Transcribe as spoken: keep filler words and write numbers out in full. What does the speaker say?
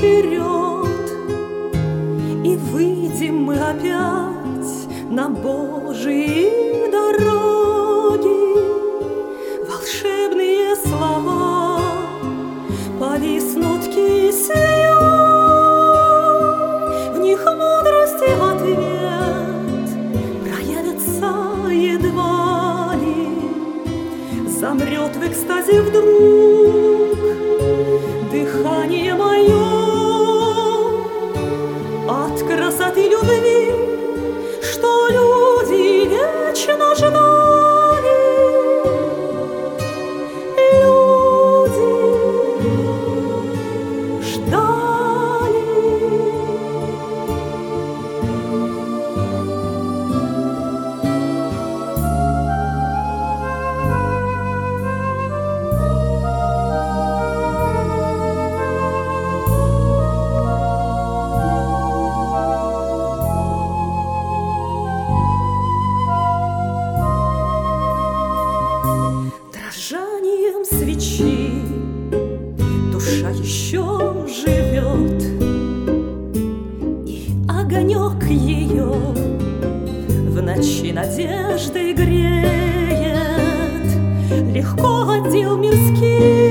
черед, и выйдем мы опять на Божьи дороги. Волшебные слова повиснут кисею, в них мудрости ответ проявится едва ли. Замрет в экстазе вдруг дыхание мое от красоты любви, что люди вечно ждали. Люди ждали. Дрожанием свечи душа еще живет, и огонек ее в ночи надеждой греет. Легко отдел мирский